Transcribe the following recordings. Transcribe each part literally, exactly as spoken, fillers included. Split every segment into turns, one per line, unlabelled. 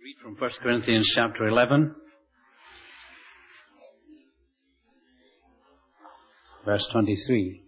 Read from First Corinthians chapter eleven, verse twenty-three.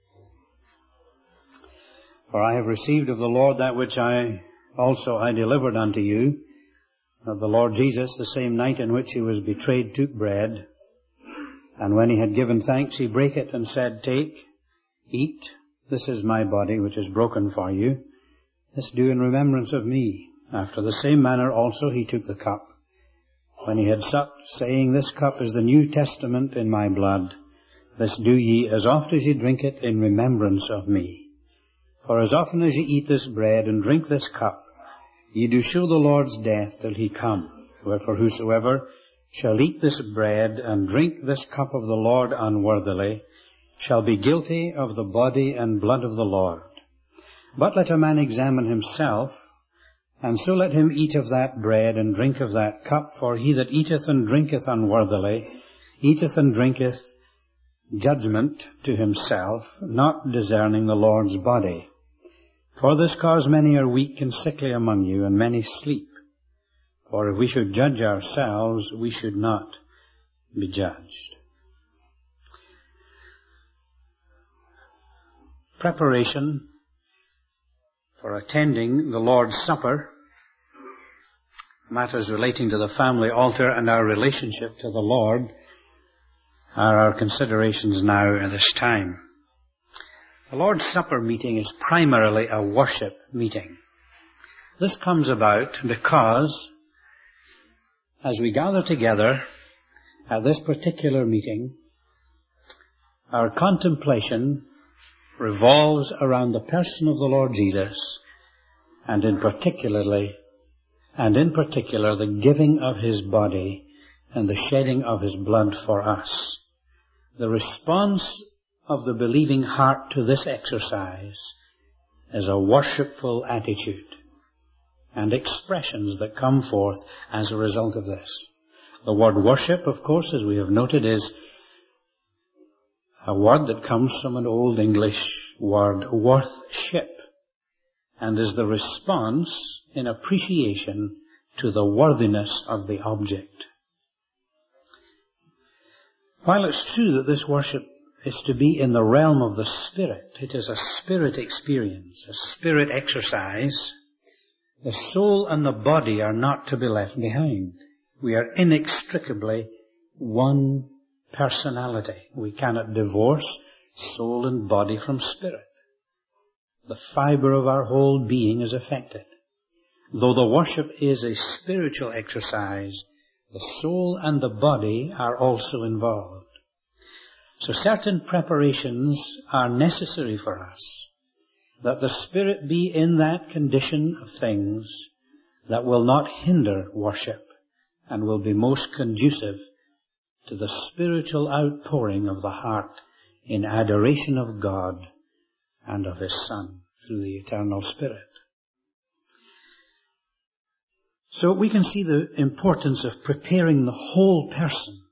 For I have received of the Lord that which I also I delivered unto you, that the Lord Jesus, the same night in which he was betrayed, took bread, and when he had given thanks, he brake it and said, Take, eat, this is my body which is broken for you. This do in remembrance of me. After the same manner also he took the cup, when he had supped, saying, This cup is the New Testament in my blood. This do ye as oft as ye drink it in remembrance of me. For as often as ye eat this bread and drink this cup, ye do show the Lord's death till he come. Wherefore whosoever shall eat this bread and drink this cup of the Lord unworthily shall be guilty of the body and blood of the Lord. But let a man examine himself, and so let him eat of that bread and drink of that cup. For he that eateth and drinketh unworthily eateth and drinketh judgment to himself, not discerning the Lord's body. For this cause many are weak and sickly among you, and many sleep. For if we should judge ourselves, we should not be judged. Preparation for attending the Lord's Supper, matters relating to the family altar and our relationship to the Lord, are our considerations now at this time. The Lord's Supper meeting is primarily a worship meeting. This comes about because as we gather together at this particular meeting, our contemplation revolves around the person of the Lord Jesus, and in particularly, and in particular, the giving of his body and the shedding of his blood for us. The response of the believing heart to this exercise is a worshipful attitude and expressions that come forth as a result of this. The word worship, of course, as we have noted, is a word that comes from an Old English word, worth-ship, and is the response in appreciation to the worthiness of the object. While it's true that this worship is to be in the realm of the Spirit, it is a spirit experience, a spirit exercise. The soul and the body are not to be left behind. We are inextricably one personality. We cannot divorce soul and body from spirit. The fibre of our whole being is affected. Though the worship is a spiritual exercise, the soul and the body are also involved. So certain preparations are necessary for us, that the spirit be in that condition of things that will not hinder worship and will be most conducive to the spiritual outpouring of the heart in adoration of God and of his Son through the eternal Spirit. So we can see the importance of preparing the whole person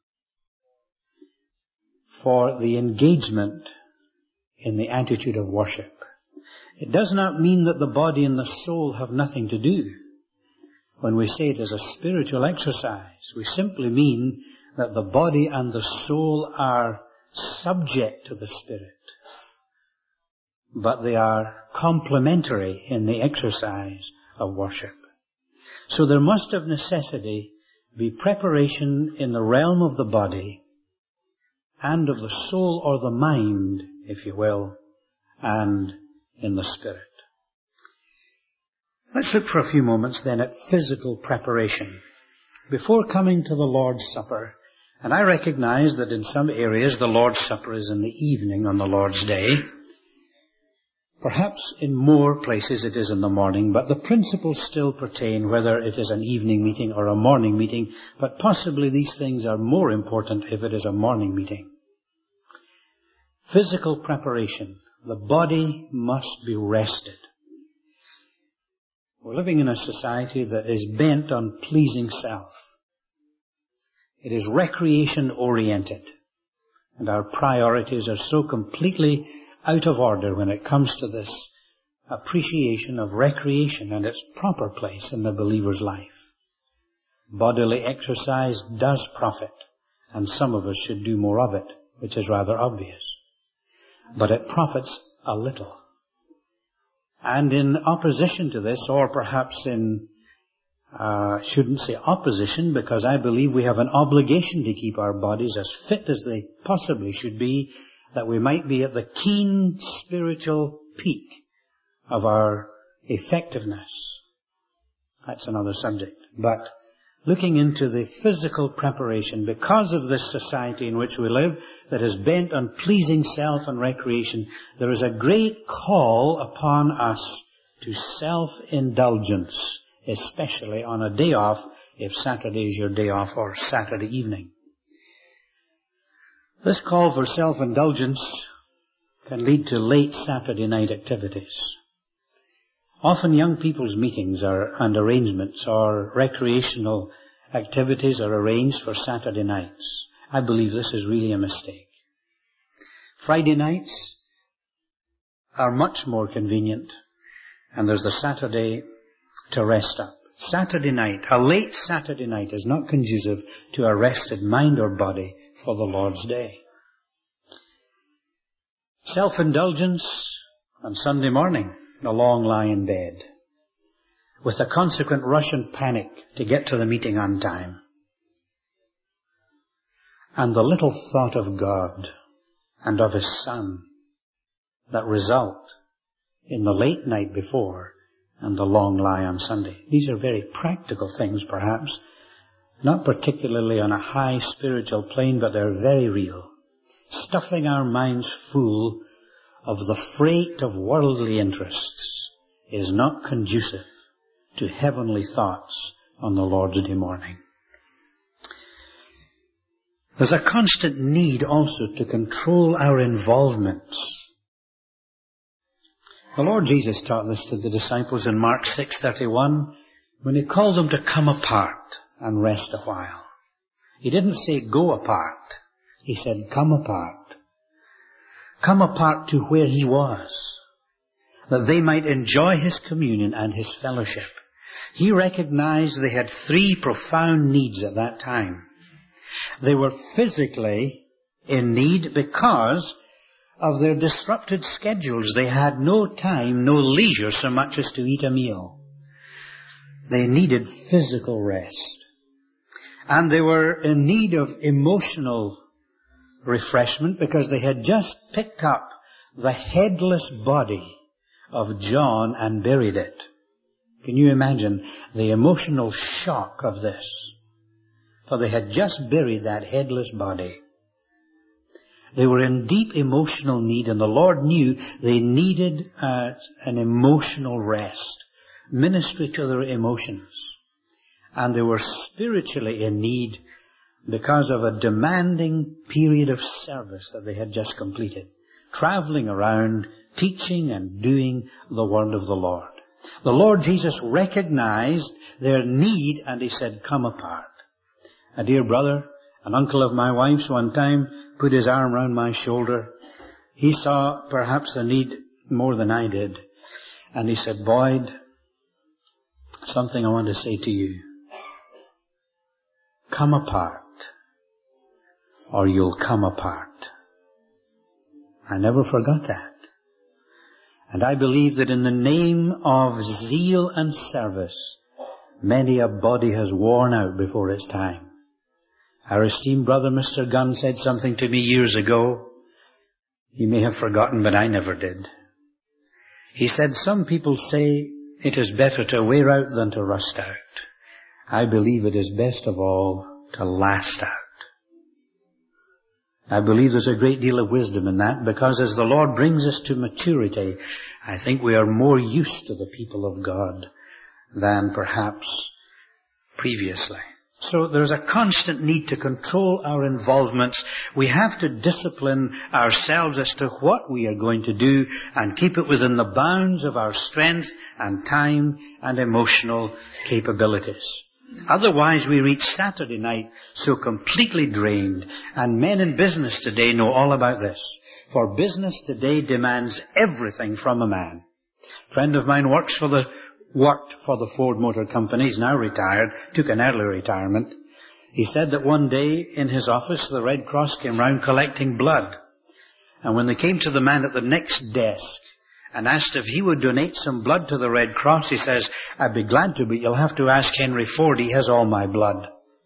for the engagement in the attitude of worship. It does not mean that the body and the soul have nothing to do. When we say it is a spiritual exercise, we simply mean that the body and the soul are subject to the Spirit, but they are complementary in the exercise of worship. So there must of necessity be preparation in the realm of the body and of the soul or the mind, if you will, and in the Spirit. Let's look for a few moments then at physical preparation. Before coming to the Lord's Supper, and I recognize that in some areas the Lord's Supper is in the evening on the Lord's Day. Perhaps in more places it is in the morning, but the principles still pertain whether it is an evening meeting or a morning meeting, but possibly these things are more important if it is a morning meeting. Physical preparation. The body must be rested. We're living in a society that is bent on pleasing self. It is recreation-oriented, and our priorities are so completely out of order when it comes to this appreciation of recreation and its proper place in the believer's life. Bodily exercise does profit, and some of us should do more of it, which is rather obvious. But it profits a little. And in opposition to this, or perhaps in, uh, shouldn't say opposition, because I believe we have an obligation to keep our bodies as fit as they possibly should be, that we might be at the keen spiritual peak of our effectiveness. That's another subject. But looking into the physical preparation, because of this society in which we live that is bent on pleasing self and recreation, there is a great call upon us to self-indulgence, especially on a day off, if Saturday is your day off, or Saturday evening. This call for self-indulgence can lead to late Saturday night activities. Often young people's meetings are, and arrangements or recreational activities are arranged for Saturday nights. I believe this is really a mistake. Friday nights are much more convenient, and there's the Saturday to rest up. Saturday night, a late Saturday night, is not conducive to a rested mind or body for the Lord's day. Self-indulgence on Sunday morning, a long lie in bed, with a consequent rush and panic to get to the meeting on time. And the little thought of God and of His Son that result in the late night before and the long lie on Sunday. These are very practical things, perhaps, not particularly on a high spiritual plane, but they're very real. Stuffing our minds full of the freight of worldly interests is not conducive to heavenly thoughts on the Lord's Day morning. There's a constant need also to control our involvements. The Lord Jesus taught this to the disciples in Mark six thirty-one when He called them to come apart and rest a while. He didn't say go apart. He said come apart. Come apart to where He was, that they might enjoy His communion and His fellowship. He recognized they had three profound needs at that time. They were physically in need because of their disrupted schedules. They had no time, no leisure so much as to eat a meal. They needed physical rest. And they were in need of emotional refreshment because they had just picked up the headless body of John and buried it. Can you imagine the emotional shock of this? For they had just buried that headless body. They were in deep emotional need, and the Lord knew they needed uh, an emotional rest, ministry to their emotions. And they were spiritually in need because of a demanding period of service that they had just completed, traveling around, teaching and doing the word of the Lord. The Lord Jesus recognized their need, and He said, come apart. A dear brother, an uncle of my wife's, one time put his arm around my shoulder. He saw perhaps the need more than I did. And he said, Boyd, something I want to say to you. Come apart, or you'll come apart. I never forgot that. And I believe that in the name of zeal and service, many a body has worn out before its time. Our esteemed brother, Mister Gunn, said something to me years ago. He may have forgotten, but I never did. He said, some people say it is better to wear out than to rust out. I believe it is best of all to last out. I believe there's a great deal of wisdom in that, because as the Lord brings us to maturity, I think we are more used to the people of God than perhaps previously. So there's a constant need to control our involvements. We have to discipline ourselves as to what we are going to do and keep it within the bounds of our strength and time and emotional capabilities. Otherwise we reach Saturday night so completely drained. And men in business today know all about this. For business today demands everything from a man. A friend of mine works for the worked for the Ford Motor Company, he's now retired, took an early retirement. He said that one day in his office the Red Cross came round collecting blood. And when they came to the man at the next desk and asked if he would donate some blood to the Red Cross, he says, I'd be glad to, but you'll have to ask Henry Ford, he has all my blood.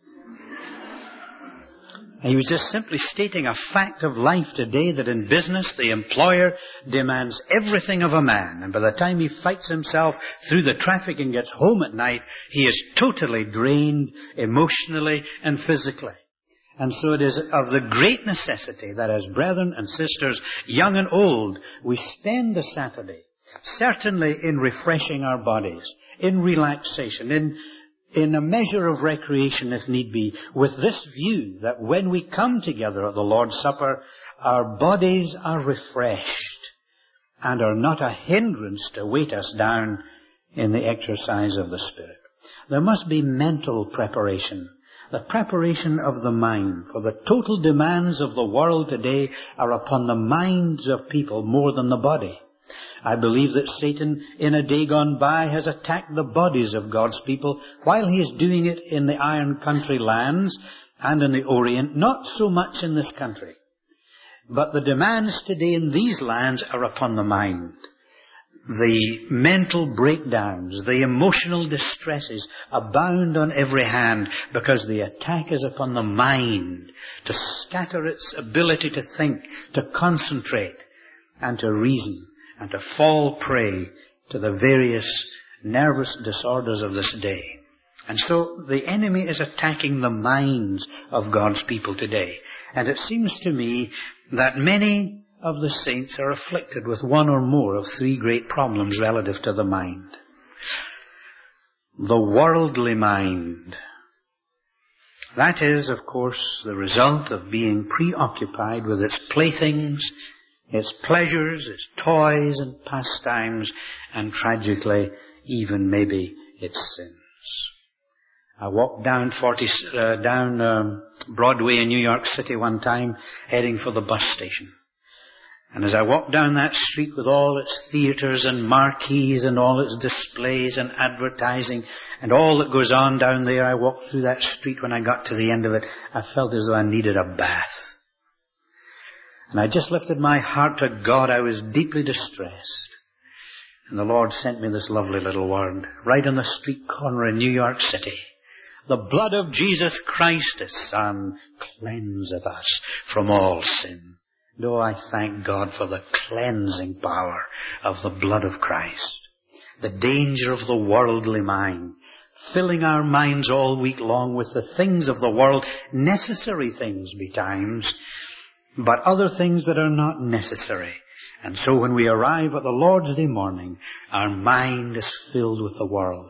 And he was just simply stating a fact of life today, that in business the employer demands everything of a man. And by the time he fights himself through the traffic and gets home at night, he is totally drained emotionally and physically. And so it is of the great necessity that as brethren and sisters, young and old, we spend the Saturday certainly in refreshing our bodies, in relaxation, in in a measure of recreation if need be, with this view that when we come together at the Lord's Supper, our bodies are refreshed and are not a hindrance to weight us down in the exercise of the Spirit. There must be mental preparation, the preparation of the mind, for the total demands of the world today are upon the minds of people more than the body. I believe that Satan, in a day gone by, has attacked the bodies of God's people while he is doing it in the Iron Country lands and in the Orient, not so much in this country. But the demands today in these lands are upon the mind. The mental breakdowns, the emotional distresses abound on every hand because the attack is upon the mind to scatter its ability to think, to concentrate, and to reason, and to fall prey to the various nervous disorders of this day. And so the enemy is attacking the minds of God's people today. And it seems to me that many of the saints are afflicted with one or more of three great problems relative to the mind. The worldly mind. That is, of course, the result of being preoccupied with its playthings, its pleasures, its toys and pastimes, and tragically, even maybe its sins. I walked down forty uh, down um, Broadway in New York City one time, heading for the bus station. And as I walked down that street with all its theatres and marquees and all its displays and advertising and all that goes on down there, I walked through that street. When I got to the end of it, I felt as though I needed a bath. And I just lifted my heart to God. I was deeply distressed. And the Lord sent me this lovely little word, right on the street corner in New York City. The blood of Jesus Christ, His Son, cleanseth us from all sin. And oh, I thank God for the cleansing power of the blood of Christ. The danger of the worldly mind, filling our minds all week long with the things of the world, necessary things betimes, but other things that are not necessary. And so when we arrive at the Lord's Day morning, our mind is filled with the world.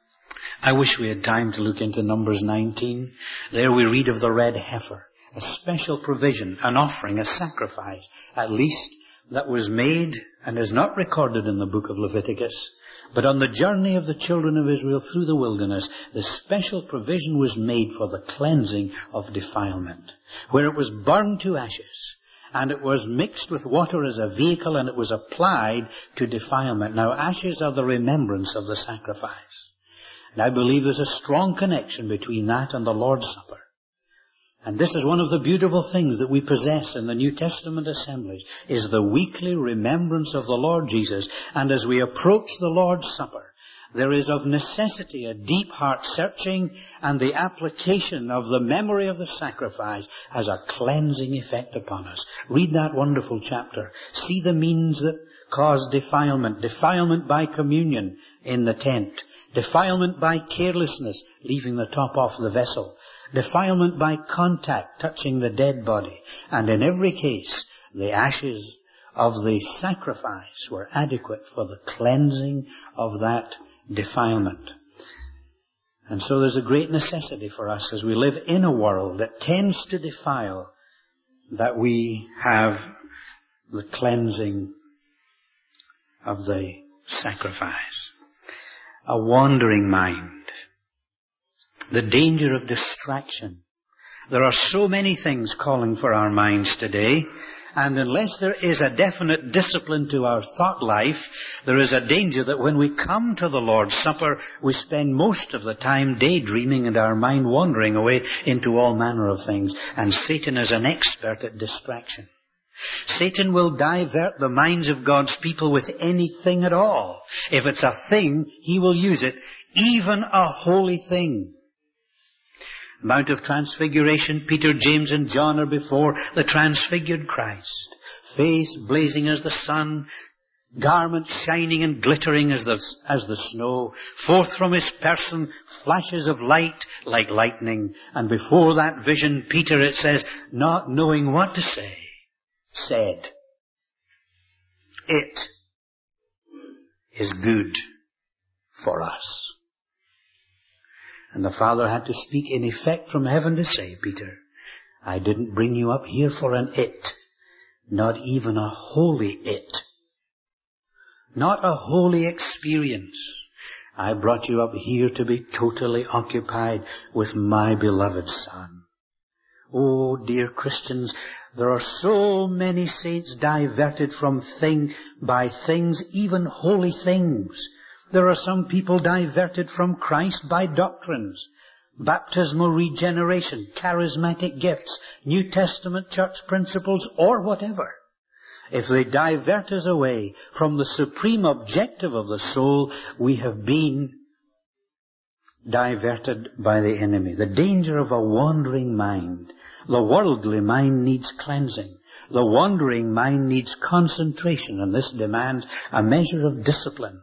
I wish we had time to look into Numbers nineteen. There we read of the red heifer, a special provision, an offering, a sacrifice, at least, that was made and is not recorded in the book of Leviticus. But on the journey of the children of Israel through the wilderness, the special provision was made for the cleansing of defilement, where it was burned to ashes, and it was mixed with water as a vehicle, and it was applied to defilement. Now, ashes are the remembrance of the sacrifice. And I believe there's a strong connection between that and the Lord's Supper. And this is one of the beautiful things that we possess in the New Testament assemblies, is the weekly remembrance of the Lord Jesus. And as we approach the Lord's Supper, there is of necessity a deep heart searching, and the application of the memory of the sacrifice has a cleansing effect upon us. Read that wonderful chapter. See the means that cause defilement. Defilement by communion in the tent. Defilement by carelessness, leaving the top off the vessel. Defilement by contact, touching the dead body. And in every case, the ashes of the sacrifice were adequate for the cleansing of that defilement. And so there's a great necessity for us as we live in a world that tends to defile, that we have the cleansing of the sacrifice. A wandering mind. The danger of distraction. There are so many things calling for our minds today, And unless there is a definite discipline to our thought life, there is a danger that when we come to the Lord's Supper, we spend most of the time daydreaming and our mind wandering away into all manner of things. And Satan is an expert at distraction. Satan will divert the minds of God's people with anything at all. If it's a thing, he will use it, even a holy thing. Mount of Transfiguration, Peter, James, and John are before the transfigured Christ. Face blazing as the sun, garments shining and glittering as the, as the snow. Forth from his person, flashes of light like lightning. And before that vision, Peter, it says, not knowing what to say, said, "It is good for us." And the Father had to speak in effect from heaven to say, "Peter, I didn't bring you up here for an it, not even a holy it, not a holy experience. I brought you up here to be totally occupied with my beloved Son." Oh, dear Christians, there are so many saints diverted from thing by things, even holy things. There are some people diverted from Christ by doctrines, baptismal regeneration, charismatic gifts, New Testament church principles, or whatever. If they divert us away from the supreme objective of the soul, we have been diverted by the enemy. The danger of a wandering mind. The worldly mind needs cleansing. The wandering mind needs concentration, and this demands a measure of discipline.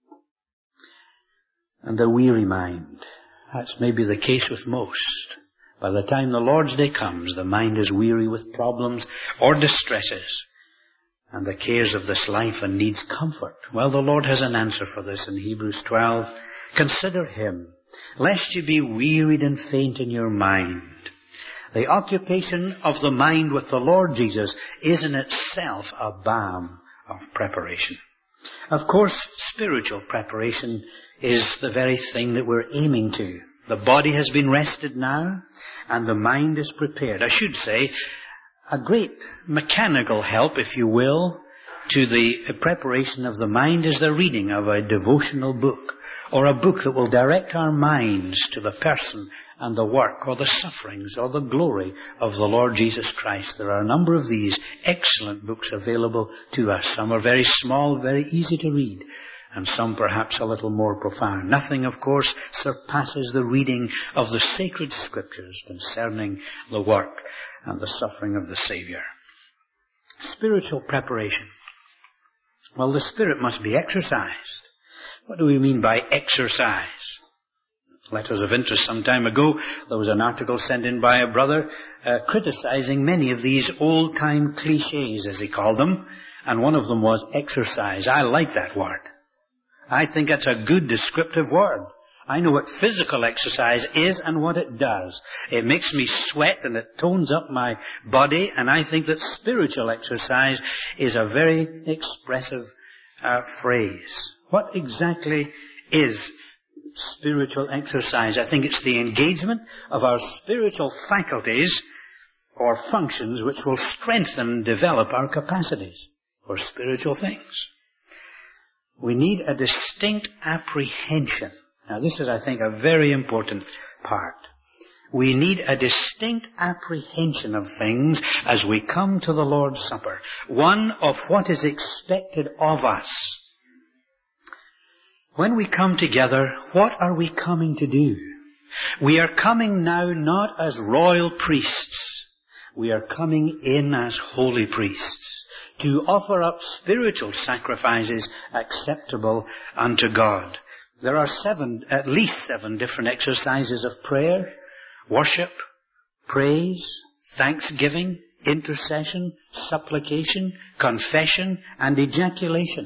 And the weary mind. That's maybe the case with most. By the time the Lord's Day comes, the mind is weary with problems or distresses and the cares of this life and needs comfort. Well, the Lord has an answer for this in Hebrews twelve. Consider Him, lest you be wearied and faint in your mind. The occupation of the mind with the Lord Jesus is in itself a balm of preparation. Of course, spiritual preparation is the very thing that we're aiming to. The body has been rested now, and the mind is prepared. I should say, a great mechanical help, if you will, to the preparation of the mind is the reading of a devotional book, or a book that will direct our minds to the person and the work or the sufferings or the glory of the Lord Jesus Christ. There are a number of these excellent books available to us. Some are very small, very easy to read, and some perhaps a little more profound. Nothing, of course, surpasses the reading of the sacred scriptures concerning the work and the suffering of the Savior. Spiritual preparation. Well, the Spirit must be exercised. What do we mean by exercise? Letters of interest some time ago, there was an article sent in by a brother uh, criticizing many of these old-time cliches, as he called them, and one of them was exercise. I like that word. I think it's a good descriptive word. I know what physical exercise is and what it does. It makes me sweat and it tones up my body, and I think that spiritual exercise is a very expressive uh, phrase. What exactly is spiritual exercise? I think it's the engagement of our spiritual faculties or functions which will strengthen and develop our capacities for spiritual things. We need a distinct apprehension. Now this is, I think, a very important part. We need a distinct apprehension of things as we come to the Lord's Supper. One of what is expected of us. When we come together, what are we coming to do? We are coming now not as royal priests. We are coming in as holy priests to offer up spiritual sacrifices acceptable unto God. There are seven, at least seven different exercises of prayer, worship, praise, thanksgiving, intercession, supplication, confession, and ejaculation.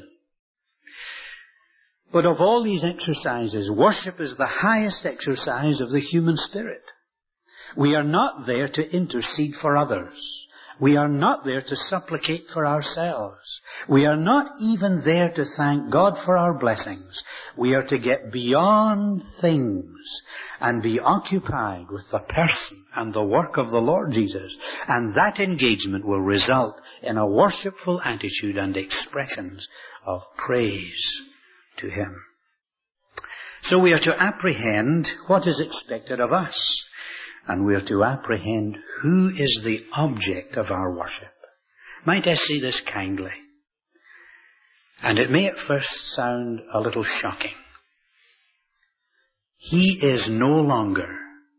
But of all these exercises, worship is the highest exercise of the human spirit. We are not there to intercede for others. We are not there to supplicate for ourselves. We are not even there to thank God for our blessings. We are to get beyond things and be occupied with the person and the work of the Lord Jesus. And that engagement will result in a worshipful attitude and expressions of praise to Him. So we are to apprehend what is expected of us. And we are to apprehend who is the object of our worship. Might I say this kindly? And it may at first sound a little shocking. He is no longer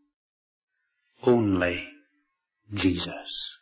only Jesus.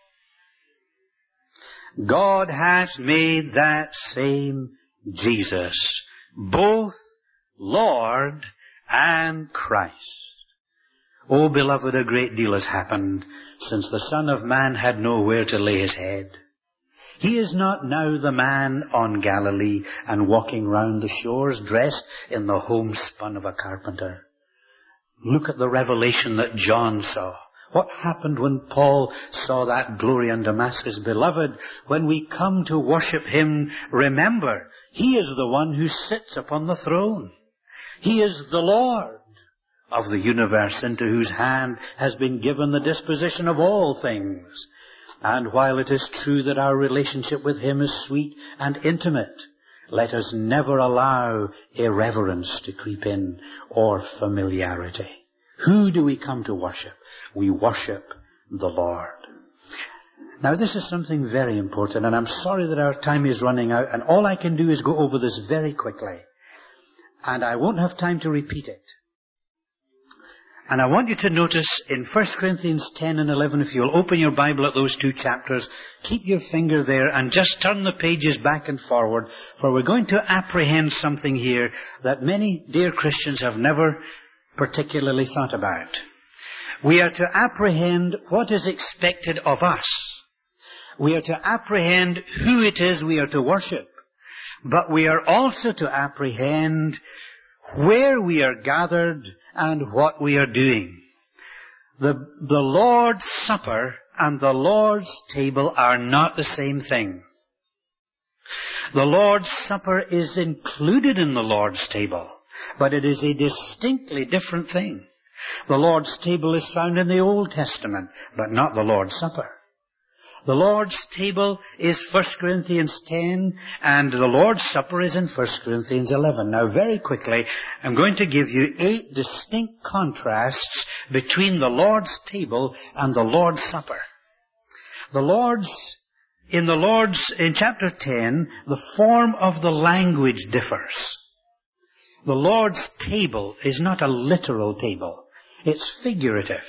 God has made that same Jesus both Lord and Christ. Oh, beloved, a great deal has happened since the Son of Man had nowhere to lay his head. He is not now the man on Galilee and walking round the shores dressed in the homespun of a carpenter. Look at the revelation that John saw. What happened when Paul saw that glory in Damascus? Beloved, when we come to worship Him, remember, He is the one who sits upon the throne. He is the Lord of the universe, into whose hand has been given the disposition of all things. And while it is true that our relationship with Him is sweet and intimate, let us never allow irreverence to creep in or familiarity. Who do we come to worship? We worship the Lord. Now this is something very important, and I'm sorry that our time is running out, and all I can do is go over this very quickly. And I won't have time to repeat it. And I want you to notice in First Corinthians ten and eleven, if you'll open your Bible at those two chapters, keep your finger there and just turn the pages back and forward, for we're going to apprehend something here that many dear Christians have never particularly thought about. We are to apprehend what is expected of us. We are to apprehend who it is we are to worship. But we are also to apprehend where we are gathered and what we are doing. The, the Lord's Supper and the Lord's table are not the same thing. The Lord's Supper is included in the Lord's table, but it is a distinctly different thing. The Lord's table is found in the Old Testament, but not the Lord's Supper. The Lord's table is First Corinthians ten, and the Lord's Supper is in First Corinthians eleven. Now, very quickly, I'm going to give you eight distinct contrasts between the Lord's table and the Lord's Supper. The Lord's, in the Lord's, in chapter ten, the form of the language differs. The Lord's table is not a literal table. It's figurative.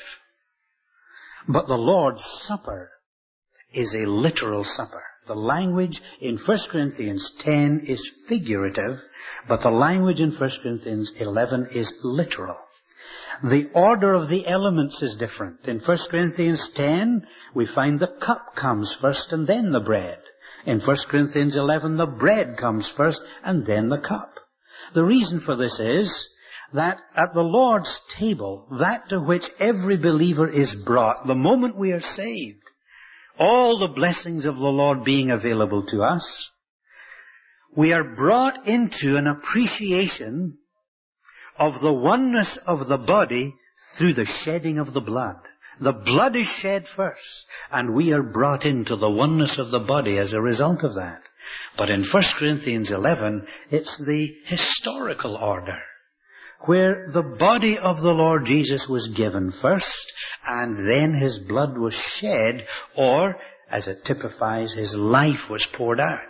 But the Lord's Supper is a literal supper. The language in First Corinthians ten is figurative, but the language in First Corinthians eleven is literal. The order of the elements is different. In First Corinthians ten, we find the cup comes first and then the bread. In First Corinthians eleven, the bread comes first and then the cup. The reason for this is that at the Lord's table, that to which every believer is brought, the moment we are saved, all the blessings of the Lord being available to us, we are brought into an appreciation of the oneness of the body through the shedding of the blood. The blood is shed first, and we are brought into the oneness of the body as a result of that. But in First Corinthians eleven, it's the historical order, where the body of the Lord Jesus was given first, and then His blood was shed, or, as it typifies, His life was poured out.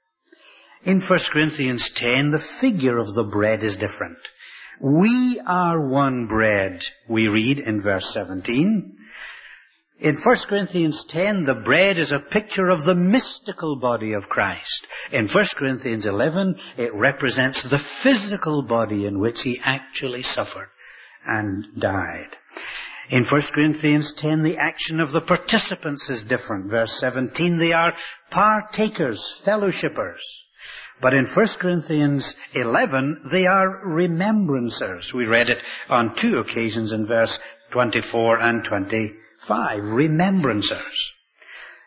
In First Corinthians ten, the figure of the bread is different. We are one bread, we read in verse seventeen. In First Corinthians ten, the bread is a picture of the mystical body of Christ. In First Corinthians eleven, it represents the physical body in which He actually suffered and died. In First Corinthians ten, the action of the participants is different. Verse seventeen, they are partakers, fellowshippers. But in First Corinthians eleven, they are remembrancers. We read it on two occasions in verse twenty-four and twenty-five. Remembrancers.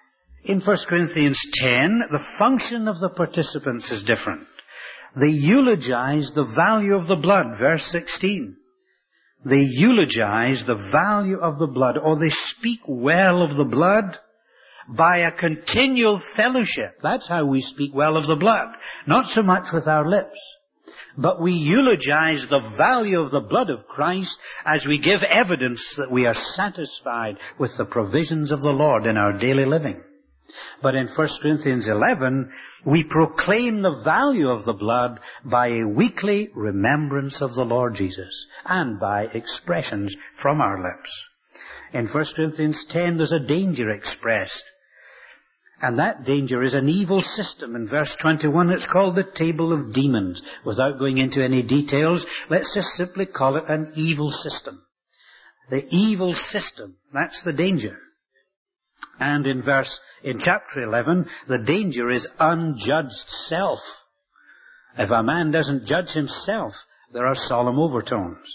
In First Corinthians ten, the function of the participants is different. They eulogize the value of the blood, verse sixteen. They eulogize the value of the blood, or they speak well of the blood by a continual fellowship. That's how we speak well of the blood. Not so much with our lips, but we eulogize the value of the blood of Christ as we give evidence that we are satisfied with the provisions of the Lord in our daily living. But in First Corinthians eleven, we proclaim the value of the blood by a weekly remembrance of the Lord Jesus and by expressions from our lips. In First Corinthians ten, there's a danger expressed. And that danger is an evil system. In verse twenty-one, it's called the table of demons. Without going into any details, let's just simply call it an evil system. The evil system, that's the danger. And in verse, in chapter eleven, the danger is unjudged self. If a man doesn't judge himself, there are solemn overtones.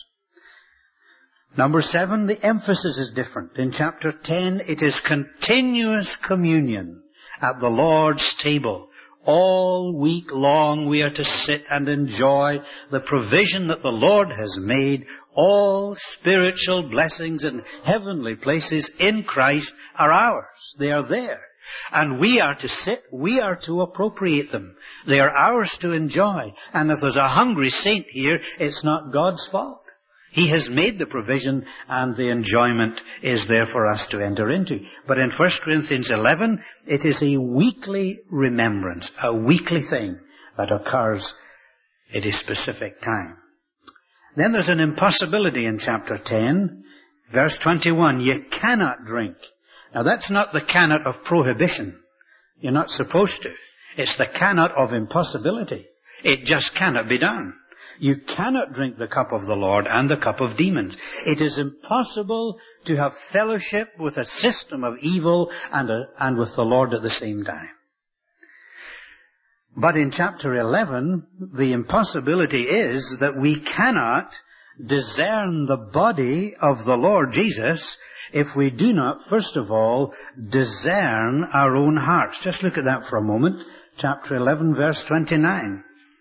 Number seven, the emphasis is different. In chapter ten, it is continuous communion at the Lord's table. All week long we are to sit and enjoy the provision that the Lord has made. All spiritual blessings and heavenly places in Christ are ours. They are there. And we are to sit, we are to appropriate them. They are ours to enjoy. And if there's a hungry saint here, it's not God's fault. He has made the provision, and the enjoyment is there for us to enter into. But in First Corinthians eleven, it is a weekly remembrance, a weekly thing that occurs at a specific time. Then there's an impossibility in chapter ten, verse twenty-one. You cannot drink. Now that's not the cannot of prohibition. You're not supposed to. It's the cannot of impossibility. It just cannot be done. You cannot drink the cup of the Lord and the cup of demons. It is impossible to have fellowship with a system of evil and, a, and with the Lord at the same time. But in chapter eleven, the impossibility is that we cannot discern the body of the Lord Jesus if we do not, first of all, discern our own hearts. Just look at that for a moment. Chapter eleven, verse twenty-nine.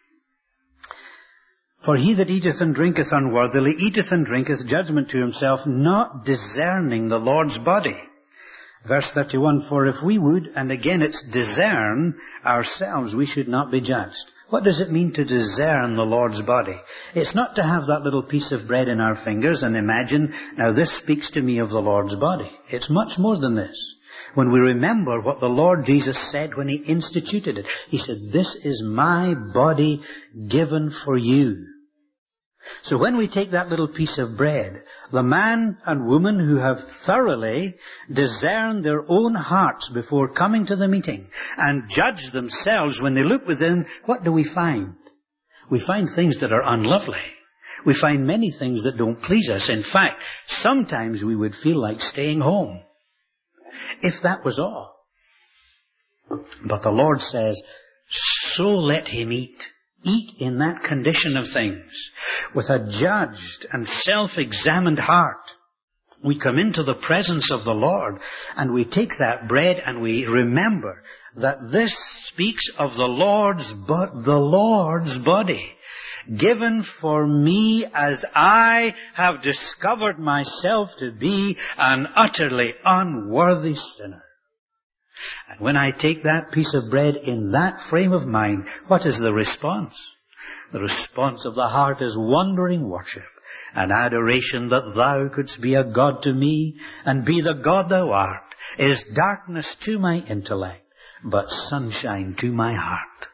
For he that eateth and drinketh unworthily eateth and drinketh judgment to himself, not discerning the Lord's body. Verse thirty-one, for if we would, and again it's discern ourselves, we should not be judged. What does it mean to discern the Lord's body? It's not to have that little piece of bread in our fingers and imagine, now this speaks to me of the Lord's body. It's much more than this. When we remember what the Lord Jesus said when He instituted it, He said, this is my body given for you. So when we take that little piece of bread, the man and woman who have thoroughly discerned their own hearts before coming to the meeting and judged themselves, when they look within, what do we find? We find things that are unlovely. We find many things that don't please us. In fact, sometimes we would feel like staying home, if that was all. But the Lord says, so let him eat. Eat in that condition of things, with a judged and self-examined heart. We come into the presence of the Lord, and we take that bread and we remember that this speaks of the Lord's, bo- the Lord's body, given for me as I have discovered myself to be an utterly unworthy sinner. And when I take that piece of bread in that frame of mind, what is the response? The response of the heart is wondering worship and adoration, that thou couldst be a God to me and be the God thou art, is darkness to my intellect, but sunshine to my heart.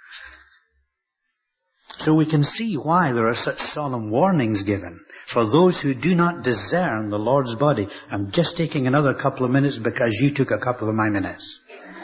So we can see why there are such solemn warnings given for those who do not discern the Lord's body. I'm just taking another couple of minutes because you took a couple of my minutes.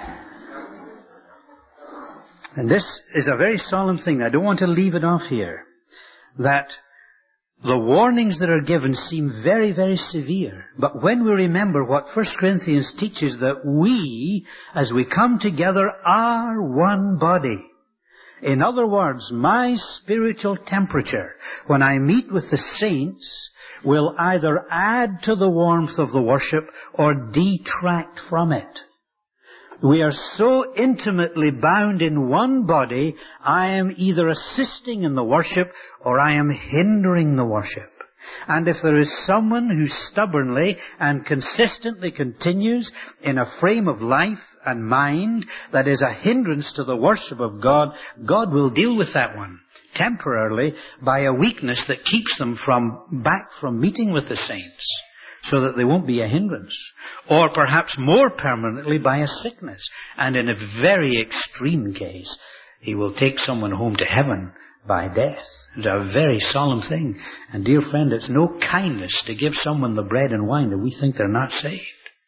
And this is a very solemn thing. I don't want to leave it off here. That the warnings that are given seem very, very severe. But when we remember what First Corinthians teaches, that we, as we come together, are one body. In other words, my spiritual temperature, when I meet with the saints, will either add to the warmth of the worship or detract from it. We are so intimately bound in one body, I am either assisting in the worship or I am hindering the worship. And if there is someone who stubbornly and consistently continues in a frame of life and mind that is a hindrance to the worship of God, God will deal with that one temporarily by a weakness that keeps them from back from meeting with the saints, so that they won't be a hindrance. Or perhaps more permanently by a sickness. And in a very extreme case, He will take someone home to heaven by death. It's a very solemn thing. And dear friend, it's no kindness to give someone the bread and wine that we think they're not saved.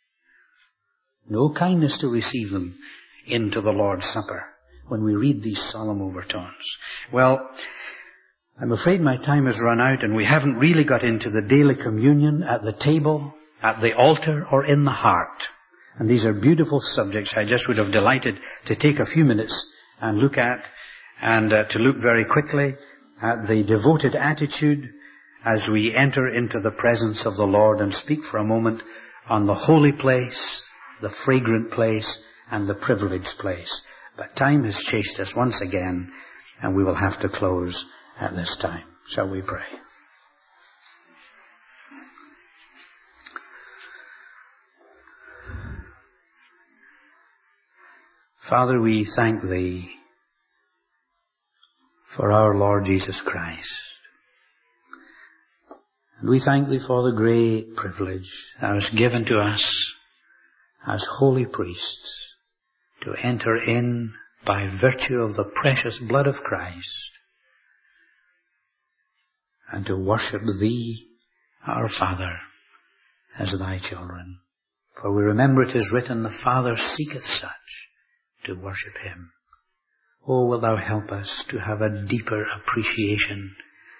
No kindness to receive them into the Lord's Supper when we read these solemn overtones. Well, I'm afraid my time has run out, and we haven't really got into the daily communion at the table, at the altar, or in the heart. And these are beautiful subjects I just would have delighted to take a few minutes and look at, and uh, to look very quickly at the devoted attitude as we enter into the presence of the Lord, and speak for a moment on the holy place, the fragrant place, and the privileged place. But time has chased us once again, and we will have to close at this time. Shall we pray? Father, we thank Thee for our Lord Jesus Christ. And we thank Thee for the great privilege Thou hast given to us as holy priests to enter in by virtue of the precious blood of Christ and to worship Thee, our Father, as Thy children. For we remember it is written, the Father seeketh such to worship Him. Oh, will Thou help us to have a deeper appreciation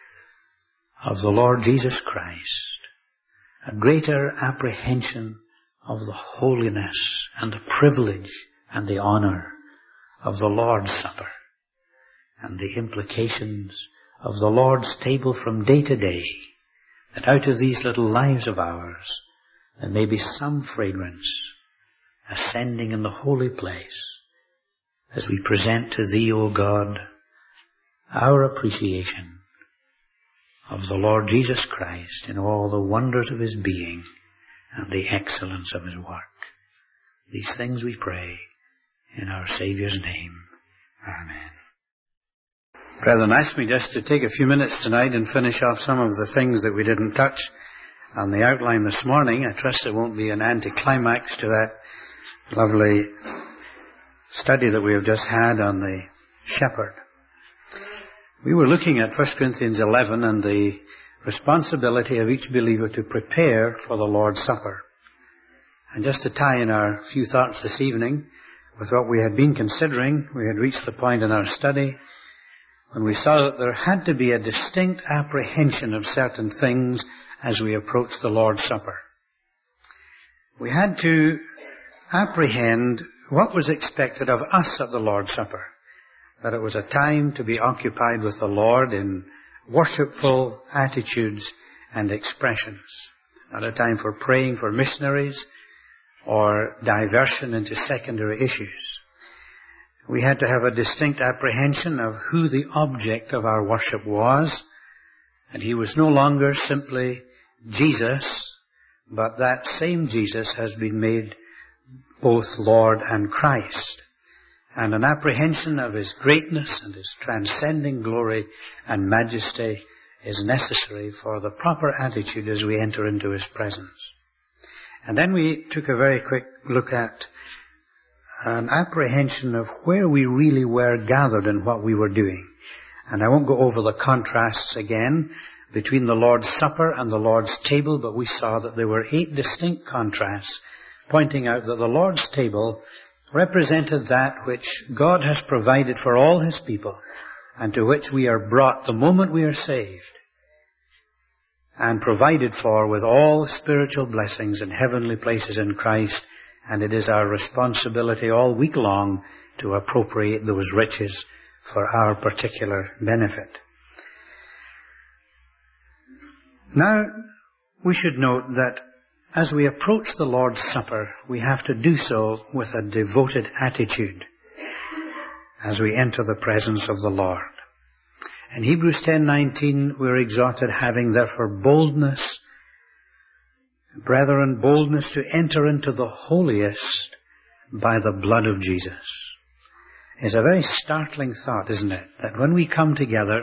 of the Lord Jesus Christ, a greater apprehension of the holiness and the privilege and the honor of the Lord's Supper, and the implications of the Lord's table from day to day, that out of these little lives of ours there may be some fragrance ascending in the holy place as we present to Thee, O God, our appreciation of the Lord Jesus Christ in all the wonders of His being and the excellence of His work. These things we pray in our Saviour's name. Amen. Brethren, asked me just to take a few minutes tonight and finish off some of the things that we didn't touch on the outline this morning. I trust it won't be an anticlimax to that lovely study that we have just had on the shepherd. We were looking at First Corinthians eleven and the responsibility of each believer to prepare for the Lord's Supper. And just to tie in our few thoughts this evening with what we had been considering, we had reached the point in our study when we saw that there had to be a distinct apprehension of certain things as we approach the Lord's Supper. We had to apprehend what was expected of us at the Lord's Supper, that it was a time to be occupied with the Lord in worshipful attitudes and expressions, not a time for praying for missionaries or diversion into secondary issues. We had to have a distinct apprehension of who the object of our worship was, and He was no longer simply Jesus, but that same Jesus has been made both Lord and Christ. And an apprehension of His greatness and His transcending glory and majesty is necessary for the proper attitude as we enter into His presence. And then we took a very quick look at an apprehension of where we really were gathered and what we were doing. And I won't go over the contrasts again between the Lord's Supper and the Lord's table, but we saw that there were eight distinct contrasts pointing out that the Lord's table represented that which God has provided for all His people and to which we are brought the moment we are saved and provided for with all spiritual blessings and heavenly places in Christ. And it is our responsibility all week long to appropriate those riches for our particular benefit. Now, we should note that As we approach the Lord's Supper, we have to do so with a devoted attitude as we enter the presence of the Lord. In Hebrews ten nineteen, we're exhorted, having therefore boldness, brethren, boldness to enter into the holiest by the blood of Jesus. It's a very startling thought, isn't it? That when we come together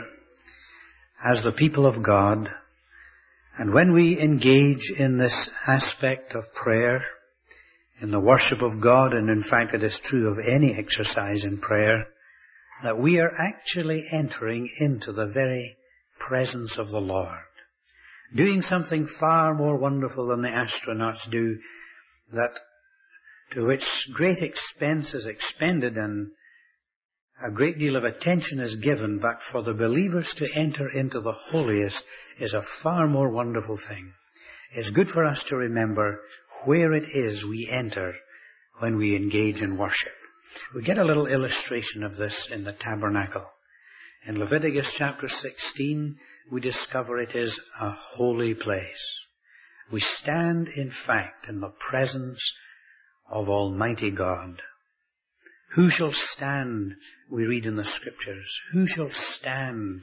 as the people of God, and when we engage in this aspect of prayer, in the worship of God, and in fact it is true of any exercise in prayer, that we are actually entering into the very presence of the Lord. Doing something far more wonderful than the astronauts do, that to which great expense is expended and a great deal of attention is given, but for the believers to enter into the holiest is a far more wonderful thing. It's good for us to remember where it is we enter when we engage in worship. We get a little illustration of this in the tabernacle. In Leviticus chapter sixteen, we discover it is a holy place. We stand, in fact, in the presence of Almighty God. Who shall stand, we read in the Scriptures, who shall stand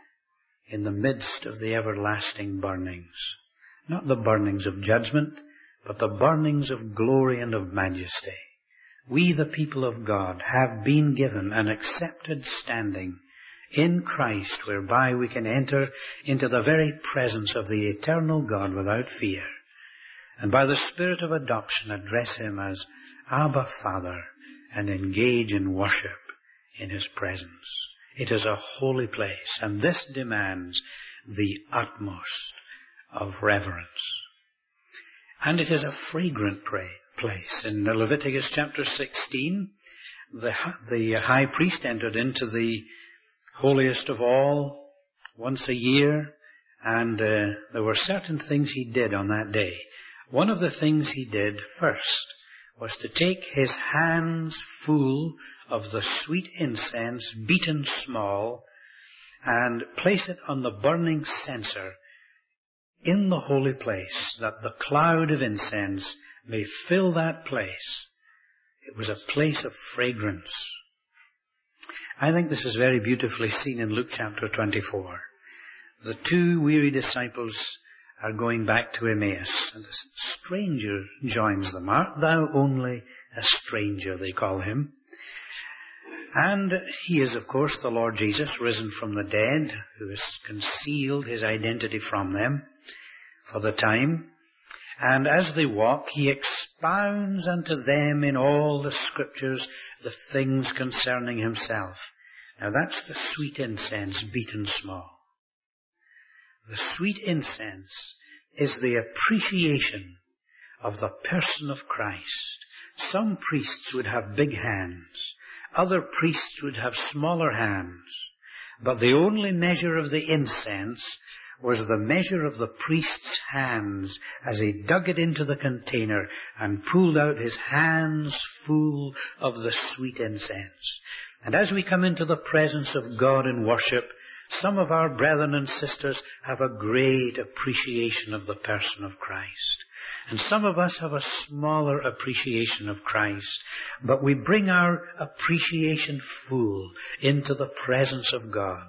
in the midst of the everlasting burnings? Not the burnings of judgment, but the burnings of glory and of majesty. We, the people of God, have been given an accepted standing in Christ, whereby we can enter into the very presence of the eternal God without fear, and by the Spirit of adoption address Him as Abba, Father, and engage in worship in His presence. It is a holy place, and this demands the utmost of reverence. And it is a fragrant place. In Leviticus chapter sixteen, the, the high priest entered into the holiest of all once a year, and uh, there were certain things he did on that day. One of the things he did first was to take his hands full of the sweet incense, beaten small, and place it on the burning censer in the holy place, that the cloud of incense may fill that place. It was a place of fragrance. I think this is very beautifully seen in Luke chapter twenty-four. The two weary disciples are going back to Emmaus, and a stranger joins them. Art thou only a stranger, they call him. And he is, of course, the Lord Jesus, risen from the dead, who has concealed his identity from them for the time. And as they walk, he expounds unto them in all the Scriptures the things concerning himself. Now that's the sweet incense beaten small. The sweet incense is the appreciation of the person of Christ. Some priests would have big hands. Other priests would have smaller hands. But the only measure of the incense was the measure of the priest's hands as he dug it into the container and pulled out his hands full of the sweet incense. And as we come into the presence of God in worship, some of our brethren and sisters have a great appreciation of the person of Christ. And some of us have a smaller appreciation of Christ. But we bring our appreciation full into the presence of God.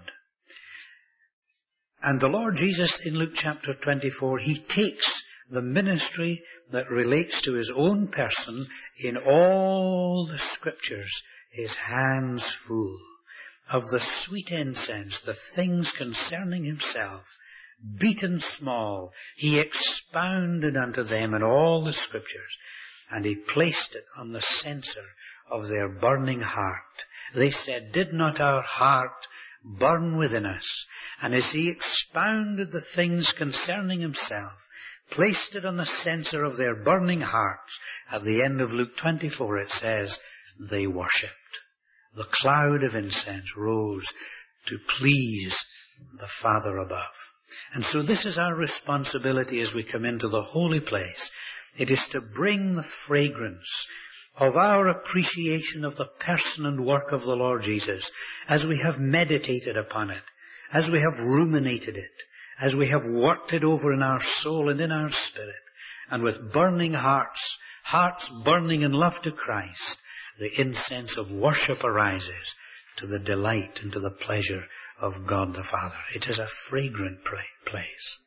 And the Lord Jesus in Luke chapter twenty-four, He takes the ministry that relates to His own person in all the Scriptures, His hands full of the sweet incense, the things concerning Himself, beaten small. He expounded unto them in all the Scriptures, and He placed it on the censer of their burning heart. They said, did not our heart burn within us? And as He expounded the things concerning Himself, placed it on the censer of their burning hearts, at the end of Luke twenty-four it says, they worshipped. The cloud of incense rose to please the Father above. And so this is our responsibility as we come into the holy place. It is to bring the fragrance of our appreciation of the person and work of the Lord Jesus as we have meditated upon it, as we have ruminated it, as we have worked it over in our soul and in our spirit, And with burning hearts, hearts burning in love to Christ, the incense of worship arises to the delight and to the pleasure of God the Father. It is a fragrant place.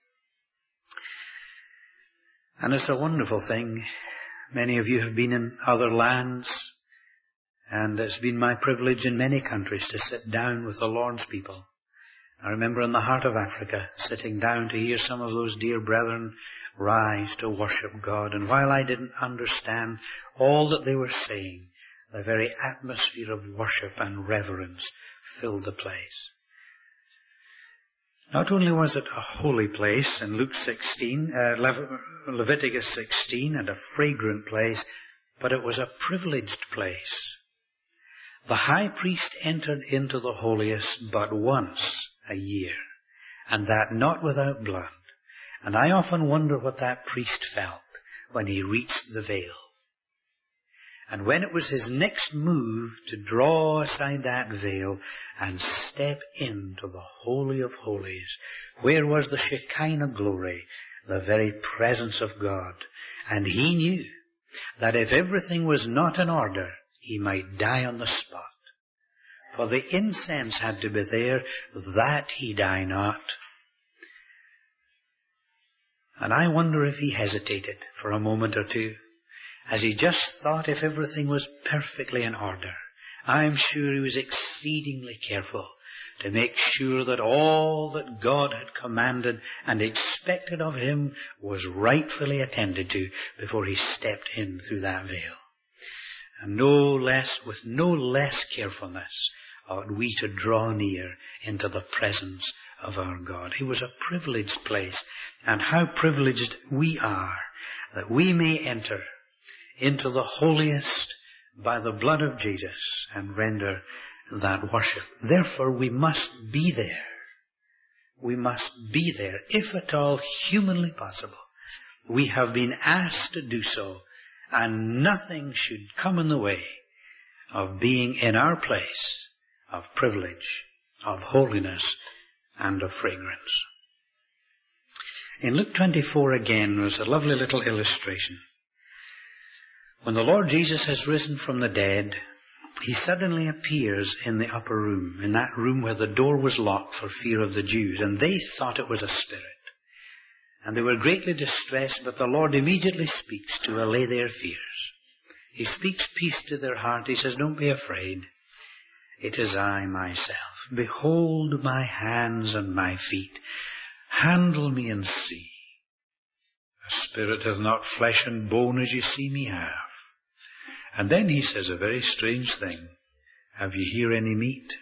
And it's a wonderful thing. Many of you have been in other lands, and it's been my privilege in many countries to sit down with the Lord's people. I remember in the heart of Africa, sitting down to hear some of those dear brethren rise to worship God. And while I didn't understand all that they were saying, the very atmosphere of worship and reverence filled the place. Not only was it a holy place in Luke sixteen, uh, Le- Leviticus sixteen, and a fragrant place, but it was a privileged place. The high priest entered into the holiest but once a year, and that not without blood. And I often wonder what that priest felt when he reached the veil. And when it was his next move to draw aside that veil and step into the Holy of Holies, where was the Shekinah glory, the very presence of God. And he knew that if everything was not in order, he might die on the spot. For the incense had to be there, that he die not. And I wonder if he hesitated for a moment or two, as he just thought if everything was perfectly in order. I'm sure he was exceedingly careful to make sure that all that God had commanded and expected of him was rightfully attended to before he stepped in through that veil. And no less, with no less carefulness, ought we to draw near into the presence of our God. It was a privileged place, and how privileged we are that we may enter into the holiest by the blood of Jesus and render that worship. Therefore, we must be there. We must be there, if at all humanly possible. We have been asked to do so, and nothing should come in the way of being in our place of privilege, of holiness, and of fragrance. In Luke twenty-four again was a lovely little illustration. When the Lord Jesus has risen from the dead, he suddenly appears in the upper room, in that room where the door was locked for fear of the Jews, and they thought it was a spirit. And they were greatly distressed, but the Lord immediately speaks to allay their fears. He speaks peace to their heart. He says, don't be afraid. It is I myself. Behold my hands and my feet. Handle me and see. A spirit hath not flesh and bone as you see me have. And then he says a very strange thing. Have you here any meat?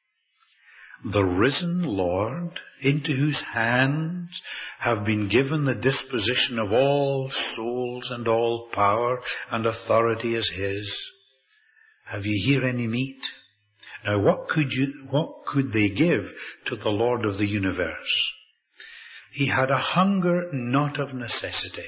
The risen Lord, into whose hands have been given the disposition of all souls and all power and authority is his. Have you here any meat? Now what could you, what could they give to the Lord of the universe? He had a hunger not of necessity,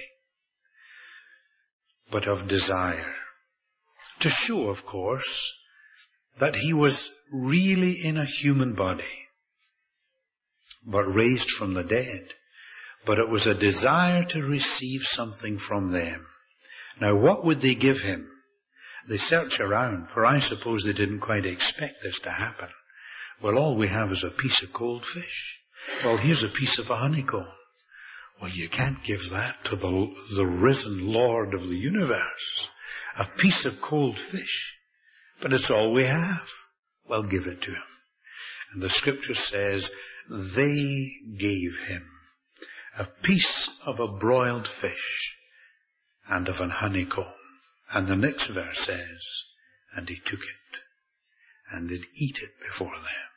but of desire. To show, of course, that he was really in a human body, but raised from the dead. But it was a desire to receive something from them. Now what would they give him? They search around, for I suppose they didn't quite expect this to happen. Well, all we have is a piece of cold fish. Well, here's a piece of a honeycomb. Well, you can't give that to the, the risen Lord of the universe. A piece of cold fish. But it's all we have. Well, give it to him. And the scripture says, they gave him a piece of a broiled fish and of an honeycomb. And the next verse says, and he took it and did eat it before them.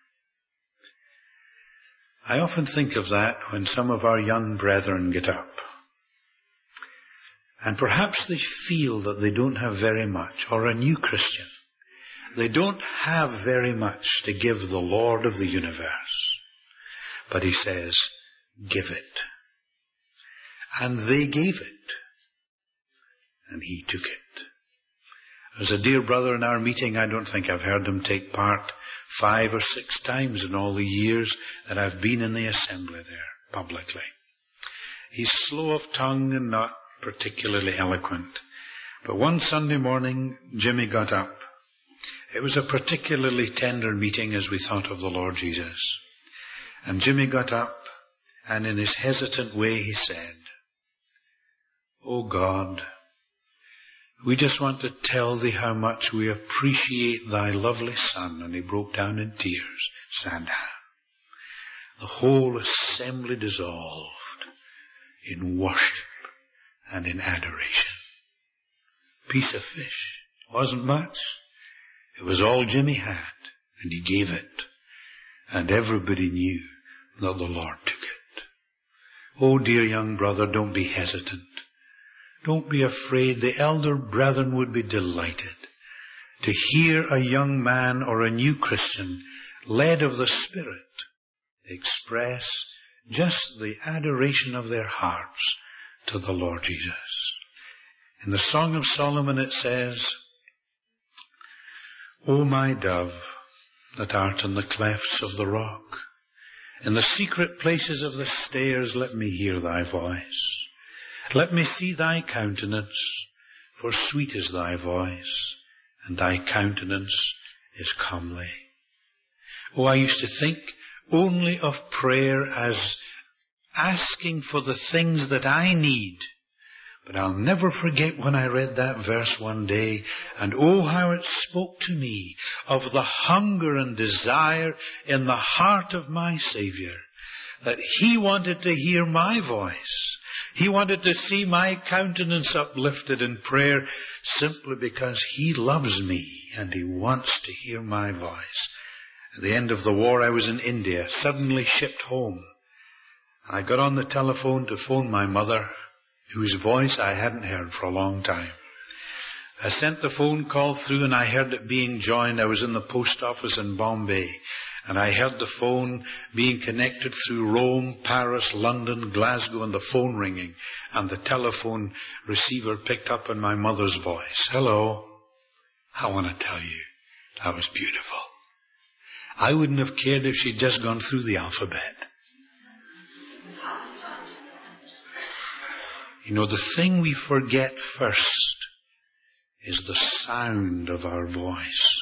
I often think of that when some of our young brethren get up. And perhaps they feel that they don't have very much, or a new Christian. They don't have very much to give the Lord of the universe. But he says, give it. And they gave it. And he took it. There's a dear brother in our meeting, I don't think I've heard him take part five or six times in all the years that I've been in the assembly there, publicly. He's slow of tongue and not
particularly eloquent. But one Sunday morning, Jimmy got up. It was a particularly tender meeting as we thought of the Lord Jesus. And Jimmy got up, and in his hesitant way he said, "Oh God, we just want to tell thee how much we appreciate thy lovely son." And he broke down in tears, sat down. The whole assembly dissolved in worship and in adoration. Piece of fish. Wasn't much. It was all Jimmy had, and he gave it. And everybody knew that the Lord took it. Oh, dear young brother, don't be hesitant. Don't be afraid. The elder brethren would be delighted to hear a young man or a new Christian, led of the Spirit, express just the adoration of their hearts to the Lord Jesus. In the Song of Solomon it says, "O my dove, that art in the clefts of the rock, in the secret places of the stairs, let me hear thy voice. Let me see thy countenance, for sweet is thy voice, and thy countenance is comely." Oh, I used to think only of prayer as asking for the things that I need. But I'll never forget when I read that verse one day, and oh, how it spoke to me of the hunger and desire in the heart of my Savior, that He wanted to hear my voice. He wanted to see my countenance uplifted in prayer simply because He loves me and He wants to hear my voice. At the end of the war, I was in India, suddenly shipped home. I got on the telephone to phone my mother, whose voice I hadn't heard for a long time. I sent the phone call through and I heard it being joined. I was in the post office in Bombay, and I heard the phone being connected through Rome, Paris, London, Glasgow, and the phone ringing, and the telephone receiver picked up in my mother's voice. "Hello." I want to tell you, that was beautiful. I wouldn't have cared if she'd just gone through the alphabet. You know, the thing we forget first is the sound of our voice.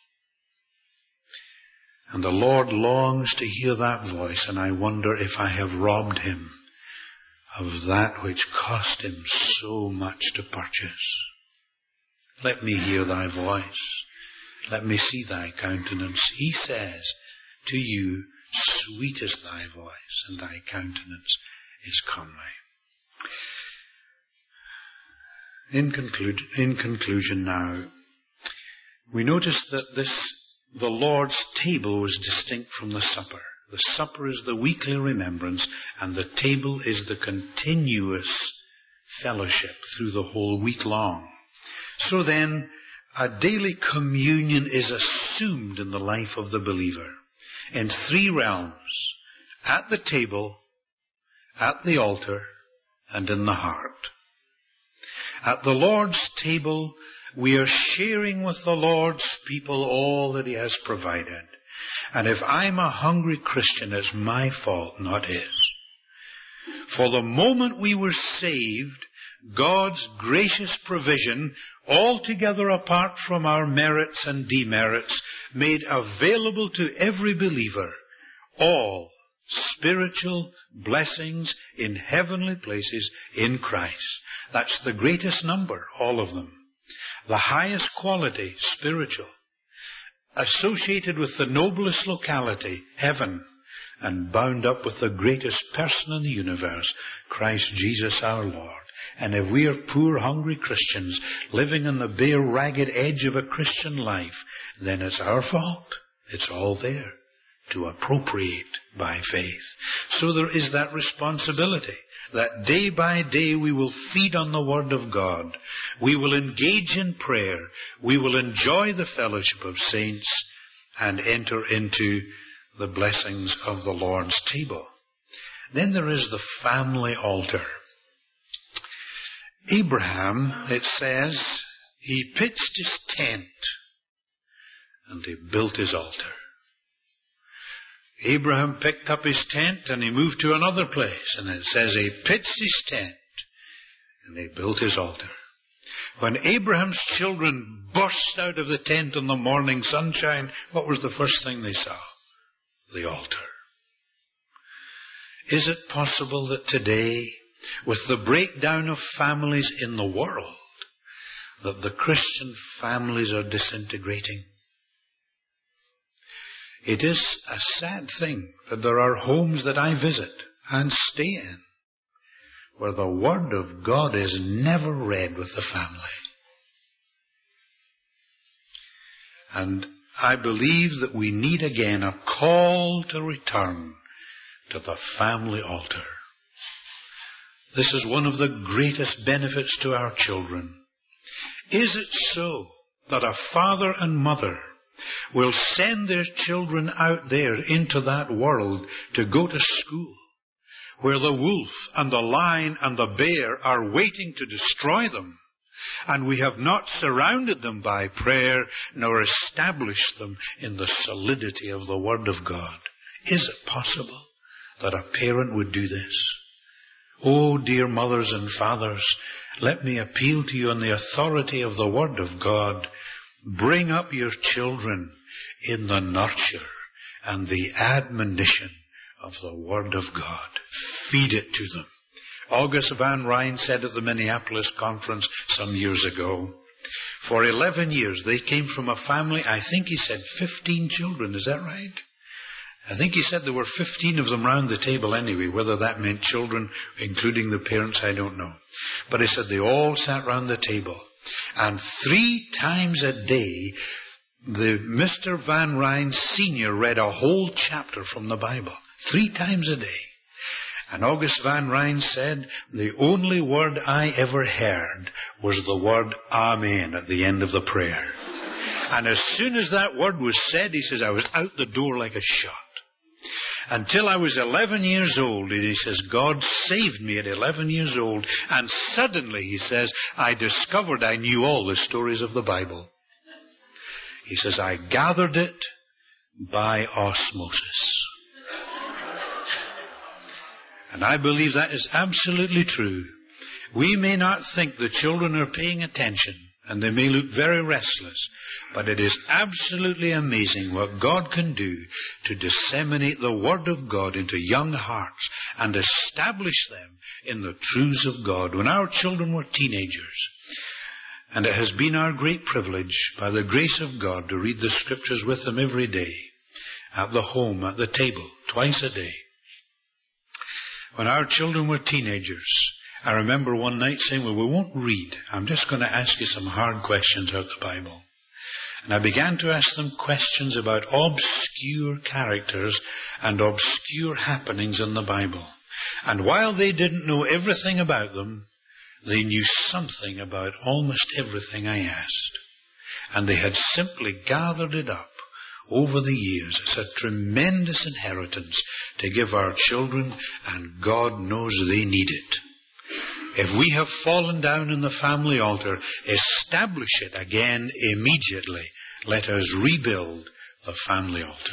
And the Lord longs to hear that voice, and I wonder if I have robbed Him of that which cost Him so much to purchase. Let me hear thy voice. Let me see thy countenance. He says to you, sweet is thy voice, and thy countenance is comely. In, conclude, in conclusion now, we notice that this, the Lord's table was distinct from the supper. The supper is the weekly remembrance, and the table is the continuous fellowship through the whole week long. So then, a daily communion is assumed in the life of the believer in three realms: at the table, at the altar, and in the heart. At the Lord's table, we are sharing with the Lord's people all that He has provided. And if I'm a hungry Christian, it's my fault, not His. For the moment we were saved, God's gracious provision, altogether apart from our merits and demerits, made available to every believer all spiritual blessings in heavenly places in Christ. That's the greatest number, all of them. The highest quality, spiritual. Associated with the noblest locality, heaven. And bound up with the greatest person in the universe, Christ Jesus our Lord. And if we are poor, hungry Christians living on the bare, ragged edge of a Christian life, then it's our fault. It's all there to appropriate by faith. So there is that responsibility that day by day we will feed on the Word of God. We will engage in prayer. We will enjoy the fellowship of saints and enter into the blessings of the Lord's table. Then there is the family altar. Abraham, it says, he pitched his tent and he built his altar. Abraham picked up his tent and he moved to another place, and it says he pitched his tent And he built his altar. When Abraham's children burst out of the tent in the morning sunshine, what was the first thing they saw? The altar. Is it possible that today, with the breakdown of families in the world, that the Christian families are disintegrating? It is a sad thing that there are homes that I visit and stay in where the Word of God is never read with the family. And I believe that we need again a call to return to the family altar. This is one of the greatest benefits to our children. Is it so that a father and mother will send their children out there into that world to go to school, where the wolf and the lion and the bear are waiting to destroy them, and we have not surrounded them by prayer nor established them in the solidity of the Word of God? Is it possible that a parent would do this? Oh, dear mothers and fathers, let me appeal to you on the authority of the Word of God. Bring up your children in the nurture and the admonition of the Word of God. Feed it to them. August Van Ryn said at the Minneapolis conference some years ago, for eleven years they came from a family, I think he said fifteen children, is that right? I think he said there were fifteen of them round the table anyway. Whether that meant children, including the parents, I don't know. But he said they all sat round the table. And three times a day, the Mister Van Ryn Senior read a whole chapter from the Bible. Three times a day. And August Van Ryn said, the only word I ever heard was the word Amen at the end of the prayer. And as soon as that word was said, he says, I was out the door like a shot. Until I was eleven years old, and he says, God saved me at eleven years old, and suddenly, he says, I discovered I knew all the stories of the Bible. He says, I gathered it by osmosis. And I believe that is absolutely true. We may not think the children are paying attention, and they may look very restless, but it is absolutely amazing what God can do to disseminate the Word of God into young hearts and establish them in the truths of God. When our children were teenagers, and it has been our great privilege, by the grace of God, to read the Scriptures with them every day, at the home, at the table, twice a day. When our children were teenagers, I remember one night saying, well, we won't read. I'm just going to ask you some hard questions out of the Bible. And I began to ask them questions about obscure characters and obscure happenings in the Bible. And while they didn't know everything about them, they knew something about almost everything I asked. And they had simply gathered it up over the years. It's a tremendous inheritance to give our children, and God knows they need it. If we have fallen down in the family altar, establish it again immediately. Let us rebuild the family altar.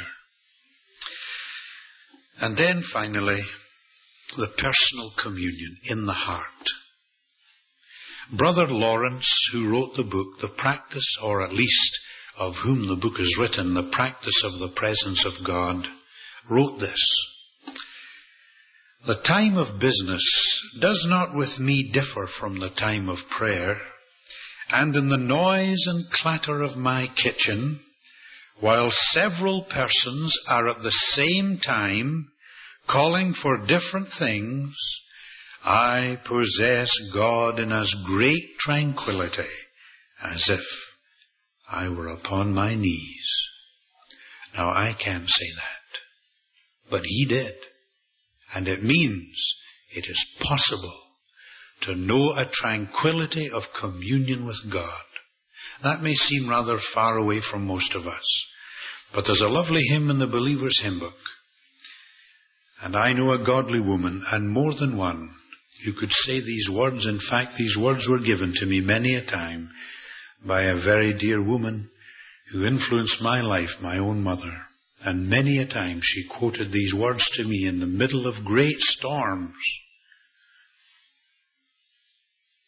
And then finally, the personal communion in the heart. Brother Lawrence, who wrote the book, The Practice, or at least of whom the book is written, The Practice of the Presence of God, wrote this. The time of business does not with me differ from the time of prayer, and in the noise and clatter of my kitchen, while several persons are at the same time calling for different things, I possess God in as great tranquility as if I were upon my knees. Now I can't say that, but he did. And it means it is possible to know a tranquility of communion with God. That may seem rather far away from most of us, but there's a lovely hymn in the Believer's Hymn Book. And I know a godly woman, and more than one, who could say these words. In fact, these words were given to me many a time by a very dear woman who influenced my life, my own mother. And many a time she quoted these words to me in the middle of great storms.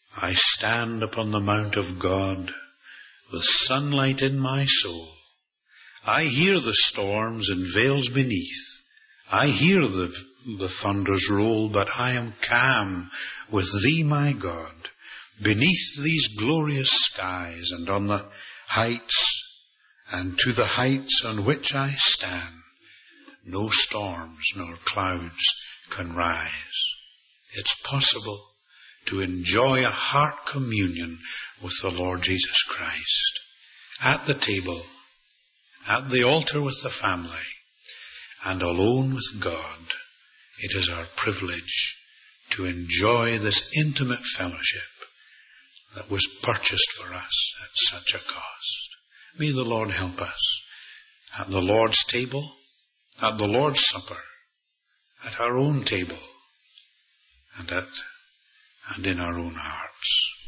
I stand upon the mount of God with sunlight in my soul. I hear the storms in vales beneath. I hear the, the thunders roll, but I am calm with Thee, my God, beneath these glorious skies, and on the heights, and to the heights on which I stand, no storms nor clouds can rise. It's possible to enjoy a heart communion with the Lord Jesus Christ at the table, at the altar with the family, and alone with God. It is our privilege to enjoy this intimate fellowship that was purchased for us at such a cost. May the Lord help us at the Lord's table, at the Lord's Supper, at our own table, and at and in our own hearts.